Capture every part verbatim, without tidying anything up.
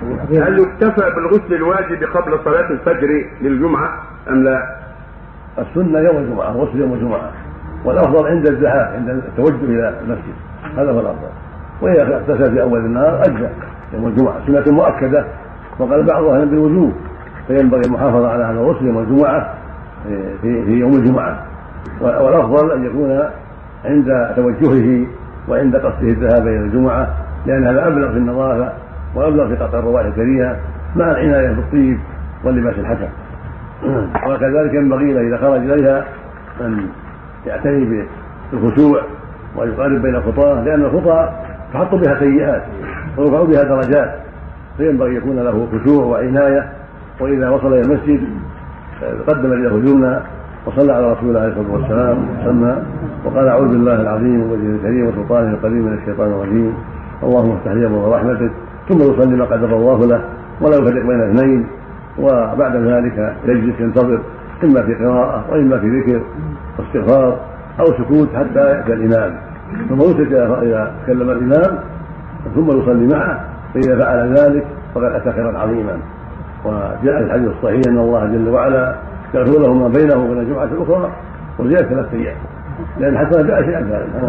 هل يكتفى بالغسل الواجب قبل صلاة الفجر للجمعة أم لا؟ السنة يوم الجمعة، غسل يوم الجمعة، والأفضل عند الزحام عند التوجه إلى المسجد، هذا هو الأفضل. وإذا اغتسل في أول النهار أجزأ يوم الجمعة، سنة مؤكدة وقال بعضها بالوجوب، فينبغي المحافظة على هذا الغسل يوم الجمعة في, في يوم الجمعة. والأفضل أن يكون عند توجهه وعند قصده الذهاب إلى الجمعة، لأن هذا أبلغ في النظافة وأبلغ في قطع الروائح الكريهة مع العناية بالطيب واللباس الحسن. وكذلك ينبغي له إذا خرج إليها أن يعتني بالخشوع ويقارب بين الخطاه، لأن الخطى تحط بها سيئات ويرفع بها درجات، فينبغي يكون له خشوع وعناية. وإذا وصل إلى المسجد قدم يده اليمنى وصلى على رسول الله عليه الصلاة والسلام وسلم وقال أعوذ بالله العظيم ووجهه الكريم وسلطانه القديم من الشيطان الرجيم، اللهم افتح لي أبواب رحمتك، ثم يصلي ما قدر الله له ولا يفرق بين اثنين. وبعد ذلك يجلس ينتظر إما في قراءة وإما في ذكر واستغفار أو سكوت حتى يأتي الإمام، ثم يسكت إذا تكلم الإمام ثم يصلي معه، فإذا فعل ذلك فقد أتى خيرا عظيما. وجاء الحديث الصحيح أن الله جل وعلا يغفر له ما بينه وبين الجمعة الأخرى وزيادة ثلاث أيام، لأن حتى لا شيئا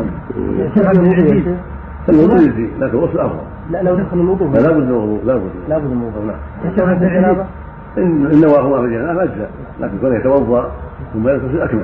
ذلك. الوضوء يجزي لكن الغسل أفضل. لا لو دخل الوضوء لا بد من الوضوء، لا بد لا بد من الوضوء. نعم. إن نواهما في الجنابة أجزاء، لكن كونه يتوضأ ثم يغتسل أكمل.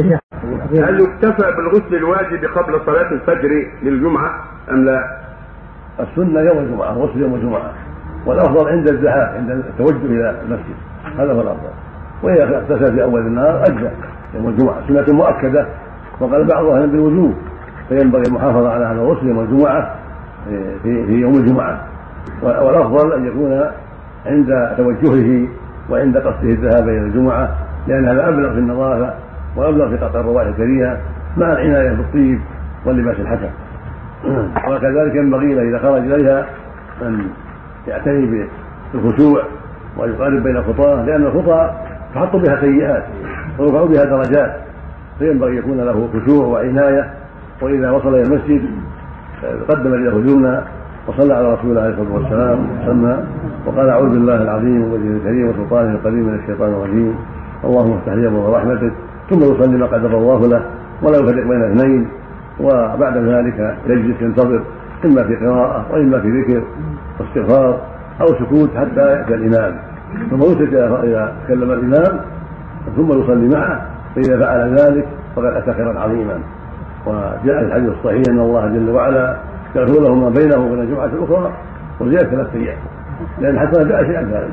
هل يكتفى بالغسل الواجب قبل صلاة الفجر للجمعة أم لا؟ السنة يوم الجمعة، غسل يوم الجمعة، والأفضل عند الزحام عند التوجه إلى المسجد، هذا هو الأفضل. وإذا اغتسل في أول النهار أجزأ يوم الجمعة، سنة مؤكدة وقال بعضها بالوجوب، فينبغي المحافظة على هذا الغسل يوم الجمعة في, في يوم الجمعة. والأفضل أن يكون عند توجهه وعند قصده الذهاب إلى الجمعة، لأن هذا أبلغ في النظافة وأبلغ في قطع الروائح الكريهة مع العناية بالطيب واللباس الحسن. وكذلك ينبغي له إذا خرج إليها أن يعتني بالخشوع ويقارب بين الخطاه، لأن الخطى تحط بها سيئات ويرفع بها درجات، فينبغي يكون له خشوع وعناية. وإذا وصل إلى المسجد قدم يده اليمنى وصلى على رسول الله عليه الصلاة والسلام وسلم وقال أعوذ بالله العظيم ووجهه الكريم وسلطانه القديم من الشيطان الرجيم، اللهم افتح لي أبواب رحمتك، ثم يصلي ما قدر الله له ولا يفرق بين اثنين. وبعد ذلك يجلس ينتظر إما في قراءة وإما في ذكر واستغفار أو سكوت حتى يأتي الإمام، ثم يسكت إذا تكلم الإمام ثم يصلي معه، فإذا فعل ذلك فقد أتى خيرا عظيما. وجاء الحديث الصحيح أن الله جل وعلا يغفر له ما بينه وبين الجمعة الأخرى وزيادة ثلاث أيام، لأن حتى لا شيئا ذلك.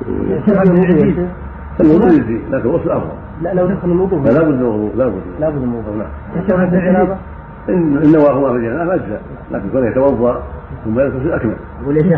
الوضوء يجزي لكن الغسل أفضل. لا لو دخل الوضوء لا بد من الوضوء، لا بد لا بد من الوضوء. نعم. إن نواهما في الجنابة أجزاء، لكن كونه يتوضأ ثم يغتسل أكمل.